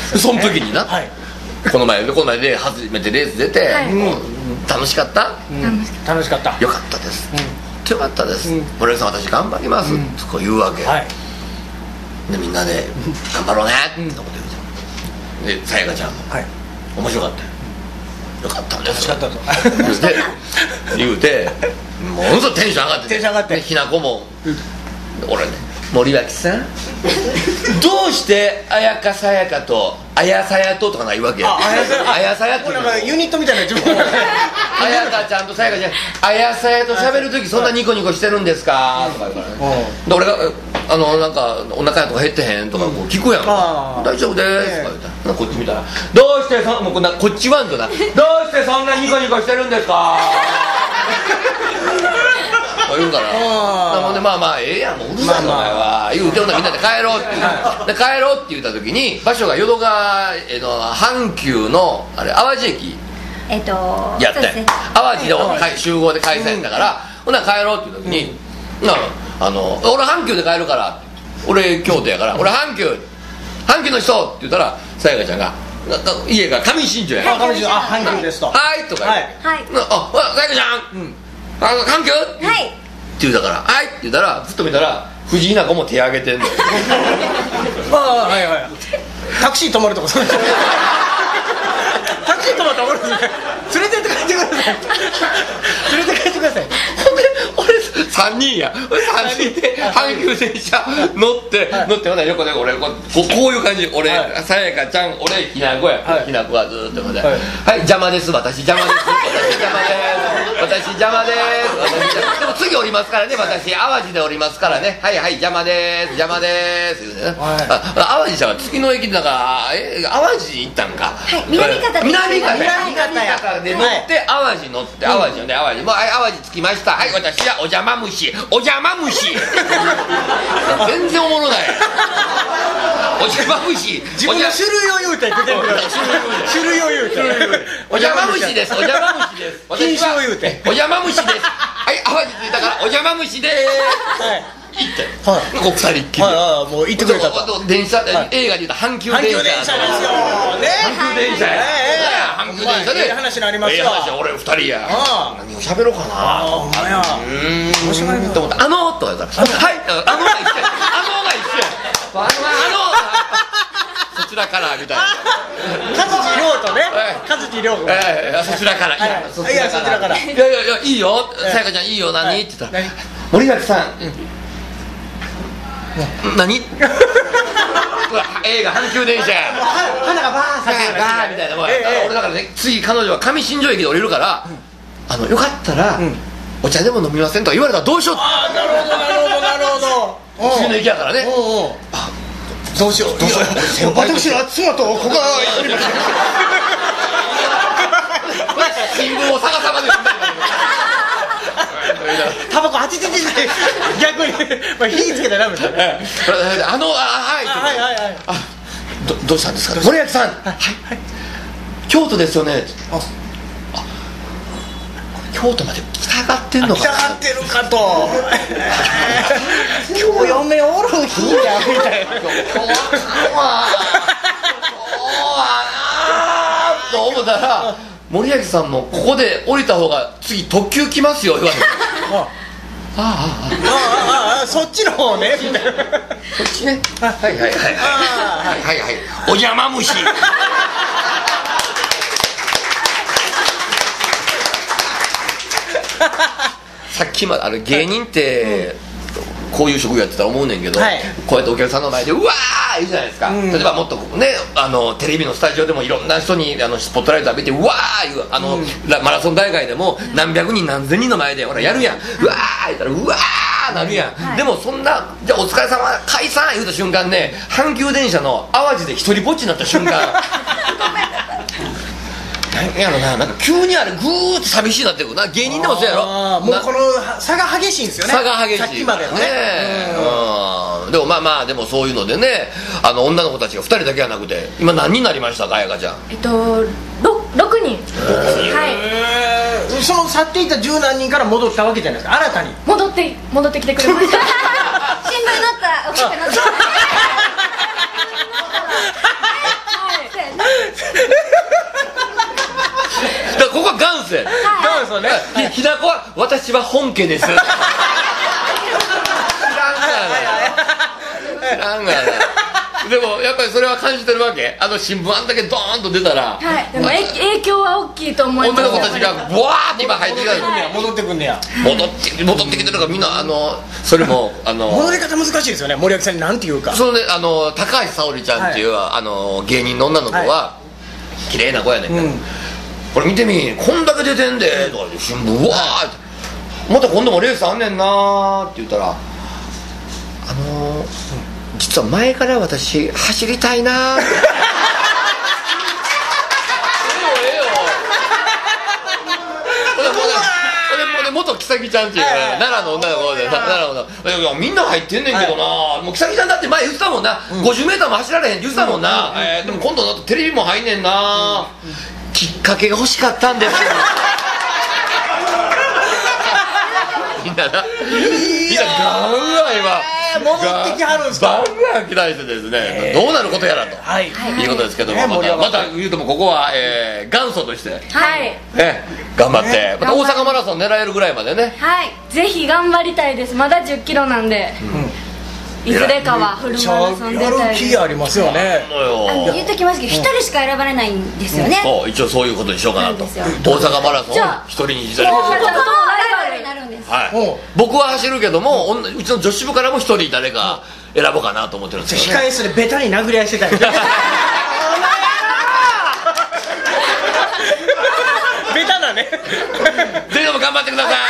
その時にな、この前で初めてレース出て、楽しかった？ 楽しかった。 よかったです。よかったです。森脇さん私頑張ります。こう言うわけ。でみんなで頑張ろうねって思ってるじゃん。でさやかちゃんも面白かったよ。よかったんです。 楽しかったと。 言うてものすごいテンション上がってひなこも俺ね、森脇さんどうしてあやかさやかとあやさやとかないわけや。あやさやってなんかユニットみたいな自分あやかちゃんとさやかちゃんあやさやと喋るときそんなニコニコしてるんですかとか言うからね。で俺がなんかお腹やとか減ってへんとかこう聞くやん。大丈夫ですとか言ったらこっち見たらどうしてもうこっちワンとなどうしてそんなニコニコしてるんですか言うからほんでまあええやんもううるさいのお前は言うてほんならみんなで帰ろうって言う帰ろうって言った時に場所が淀川阪急のあれ淡路駅やったんや。淡路の集合で開催だからほんなら帰ろうっていう時に俺阪急で帰るから俺京都やから俺阪急の人って言ったらさやかちゃんが家が上新庄や阪急ですとはいとか言ってさやかちゃん阪急はいって言うたからはいって言ったらずっと見たら藤井菜子も手挙げてんのよ。 タクシー止まるとこそうですね。タクシー止まったら俺連れてって帰ってください。連れて帰ってください。 ほんで俺3人や3人で阪急電車乗ってほんなら横で俺こういう感じ俺さやかちゃん俺ひなこやひなこはずっとはい邪魔です私邪魔です私邪魔ですでも次降りますからね私淡路で降りますからねはい邪魔です邪魔です言うね淡路ちゃんは次の駅だから淡路に行ったんか南方で乗って淡路乗って淡路よね淡路もう淡路着きましたはい私はお邪魔虫全然おもろないお邪魔虫自分の種類を言うて出てるから種類を言うてお邪魔虫ですお邪魔虫です品種を言うてお邪魔虫ですはい淡路着いたからお邪魔虫です行ってこう2人っきりもう行ってくれたと電車映画で言うと阪急電車ですよね阪急電車や阪急電車で話になりますよ俺2人や何を喋ろうかなほんまや面白いと思ったとか言ったらはいが一緒やそちらからみたいな勝地涼とね勝地涼そちらからいやそちらからいやいいよさやかちゃんいいよ何って言ったら森脇さん何映画阪急電車花がバーッみたいな俺だからね次彼女は上新庄駅で降りるからよかったらお茶でも飲みませんとか言われたらどうしようってなるほど次の駅やからねどうしよう私は妻とここが新聞を逆さまで読んだりタバコあちちち逆に火つけたらダメだねどうしたんですか森脇さん京都ですよね京都まで来たがってんのか来たがってるかと今日嫁おる日やみたいな今日はなと思ったら森脇さんもここで降りた方が次特急来ますよ言われてそっちの方ねみたいなそっちねはいお邪魔虫さっきまで芸人ってこういう職業やってたら思うねんけど、こうやってお客さんの前でうわーいいじゃないですか、例えばもっとねテレビのスタジオでもいろんな人にスポットライト浴びてうわーいうマラソン大会でも何百人何千人の前でほらやるやんうわー言ったらうわーなるやん、でもそんなじゃあお疲れ様解散言うた瞬間ね阪急電車の淡路で一人ぼっちになった瞬間何やろな、なんか急にあれグーッと寂しいなってくるな、芸人でもそうやろ、 もうこの差が激しいんですよね、 差が激しいさっきまでのね、 でもまあでもそういうのでね、女の子たちが2人だけじゃなくて今何人になりましたか、彩香ちゃん。 6人。 はい。その去っていた十何人から戻ったわけじゃないですか、新たに戻ってきてくれました。しんどいなった大きくなった。 ますよね。 ひなこは私は本家です知らんがなでもやっぱりそれは感じてるわけ。新聞あんだけドーンと出たら、 はい、でも影響は大きいと思います。 女の子たちがブワーって今入ってきた。 戻ってくんねや。 戻ってきてるからみんなそれも戻り方難しいですよね。森脇さんになんていうか。 そのね高橋沙織ちゃんっていう、芸人の女の子は綺麗な子やねんけど、これ見てみこんだけ出てんでとか新聞うわーってまた今度もレースあんねんなーって言ったら実は前から私走りたいなーって元木崎ちゃんっていう奈良の女の子で奈良のみんな入ってんねんけどな、もう木崎ちゃんだって前言ってたもんな、50m も走られへんって言ってたもんな、でも今度テレビも入んねんな、きっかけが欲しかったんですよみんなガンガン今戻ってきはるんですか。 ガンガン期待してですね、どうなることやらということですけども、また言うともここは元祖として頑張ってまた大阪マラソン狙えるぐらいまでね、 はい、ぜひ頑張りたいです。まだ10キロなんで、いずれかはフルマラソン出たいです。 やる気ありますよね。 言うときますけど、1人しか選ばれないんですよね。 そう一応そういうことにしようかなと。大阪マラソン一人に一台僕は走るけどもうちの女子部からも一人誰か選ぼうかなと思ってるんですけど、 控え室でベタに殴り合いしてたりベタだねぜひとも頑張ってください。